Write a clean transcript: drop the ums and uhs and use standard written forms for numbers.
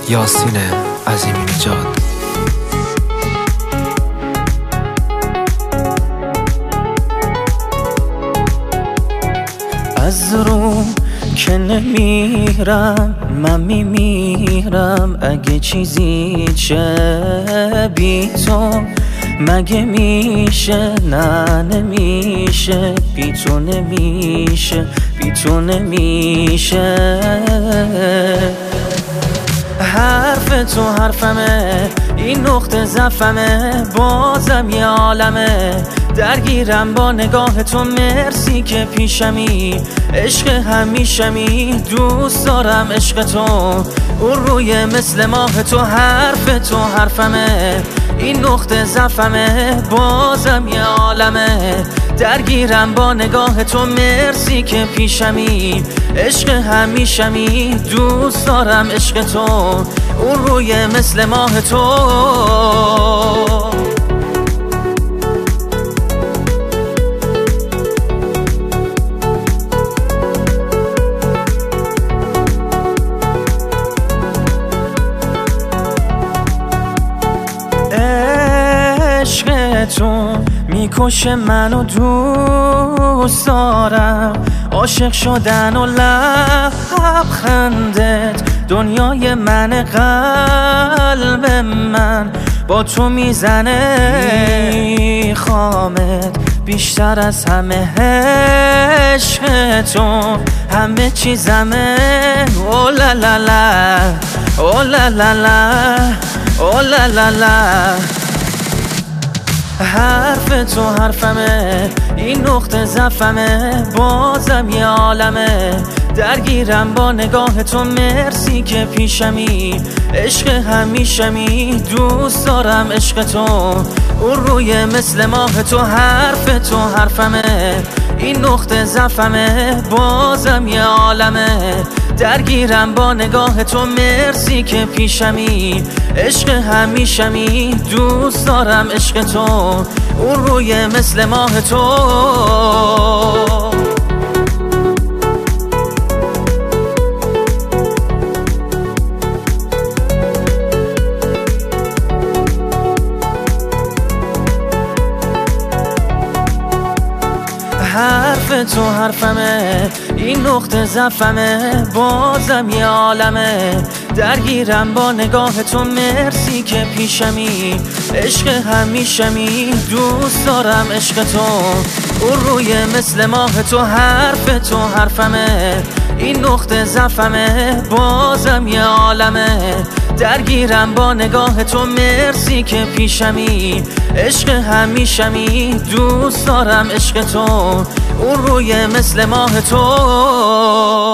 یاسین عظیمی نژاد. از رو که نمیرم من میمیرم، اگه چیزی چه بی تو مگه میشه؟ نه نمیشه، بی تو نمیشه، بی تو نمیشه. حرف تو حرفمه، این نقطه ضعفمه، بازم یه عالمه درگیرم با نگاه تو. مرسی که پیشمی، عشق همیشمی، دوست دارم عشق تو. اون روی مثل ماه تو، حرف تو حرفمه، این نقطه ضعفمه، بازم یه عالمه درگیرم با نگاه تو. مرسی که پیشمی، عشق همیشمی، دوست دارم عشق تو. اون روی مثل ماه تو. عشق تو میکشه منو، دوست دارم عاشق شدن و لبخندت. دنیای من، قلب من با تو میزنه، خامت بیشتر از همه. عشق تو همه چیزمه. او لا لا لا، او لا لا لا، او لا لا لا. حرف تو حرفمه، این نقطه ضعفمه، بازم یه عالمه درگیرم با نگاه تو. مرسی که پیشمی، عشق همیشمی، دوست دارم عشق تو. اون روی مثل ماه تو، حرف تو حرفمه، این نقطه ضعفمه، بازم یه عالمه درگیرم با نگاه تو. مرسی که پیشمی، عشق همیشمی، دوست دارم عشق تو. اون روی مثل ماه تو. حرف تو حرفمه، این نقطه ضعفمه، بازم یه عالمه درگیرم با نگاه تو. مرسی که پیشمی، عشق همیشمی، دوست دارم عشق تو. اون روی مثل ماه تو، حرف تو حرفمه، این نقطه ضعفمه، بازم یه عالمه درگیرم با نگاه تو. مرسی که پیشمی، عشق همیشمی، دوست دارم عشق تو. اون روی مثل ماه تو.